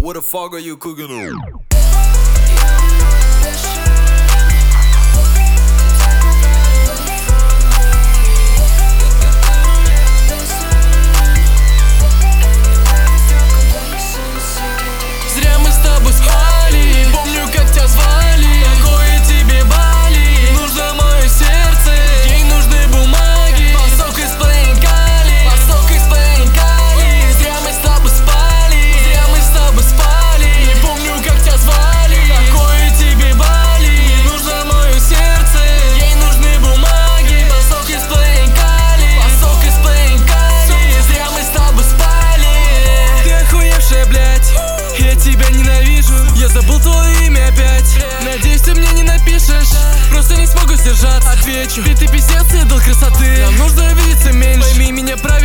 What the fuck are you cooking on? Зря мы с тобой спали, помню, как тебя звали. Какое тебе Бали, нужно мое сердце. Ей нужны бумаги, пасок из Пейнкали, пасок из Пейнкали. Зря мы с тобой спали, зря мы с тобой спали. Не помню, как тебя звали. Какое тебе Бали, нужно мое сердце. Ей нужны бумаги, пасок из Пейнкали, пасок из Пейнкали. Зря мы с тобой спали. Ты охуевшая, блядь, я тебя ненавижу. Я забыл твое имя опять. Надеюсь, ты мне не напишешь. Просто не смогу сдержаться. Отвечу, ты пиздец, идол красоты. Нам нужно видеться меньше. Пойми меня правильно.